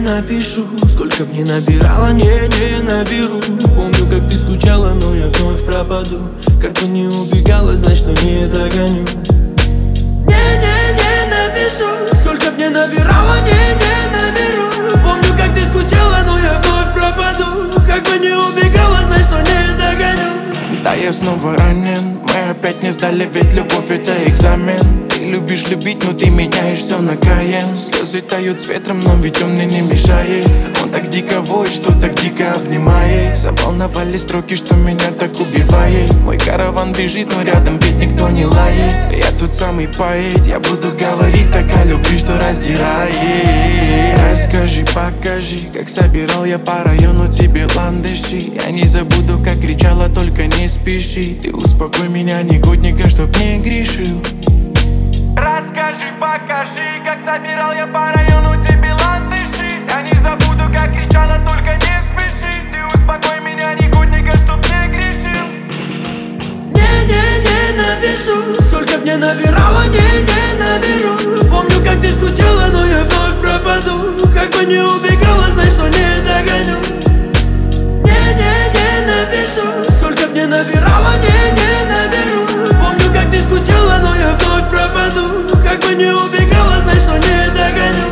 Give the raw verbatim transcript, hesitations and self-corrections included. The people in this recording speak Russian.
напишу. Сколько б ни набирала, не, не наберу. Помню, как ты скучала, но я вновь пропаду. Как бы не убегала, знать, что не догоню. Не, не, не напишу. Сколько б ни набирала, не, не наберу. Помню, как ты скучала, но я вновь пропаду. Как бы не убегала, знать, что не догоню. Да, я снова ранен, мы опять не сдали, ведь любовь это экзамен. Ты любишь любить, но ты меняешь все на Каен. Слезы тают с ветром, но ведь он мне не мешает. Он так дико воет, что так дико обнимает. Заволновали строки, что меня так убивает. Мой караван бежит, но рядом ведь никто не лает. Я тот самый поэт, я буду говорить так о любви, что раздирает. Расскажи, покажи, как собирал я по району тебе ландыши. Я не забуду, как кричала, только не спеши. Ты успокой меня, негодника, чтоб не грешил. Расскажи, покажи, как собирал я по району тебе ландыши. Я не забуду, как кричала, только не спеши. Ты успокой меня, негодника, чтоб не грешил. Не, не, не напишу. Сколько б ни набирала, не, не наберу. Помню, как ты скучала, но я вновь пропаду. Как бы не убегала, знай, что не догоню. Не, не, не напишу. Сколько б ни набирала, не, не наберу. Помню, как ты скучала, но я вновь пропаду. Как бы не убегала, знай, что не догоню.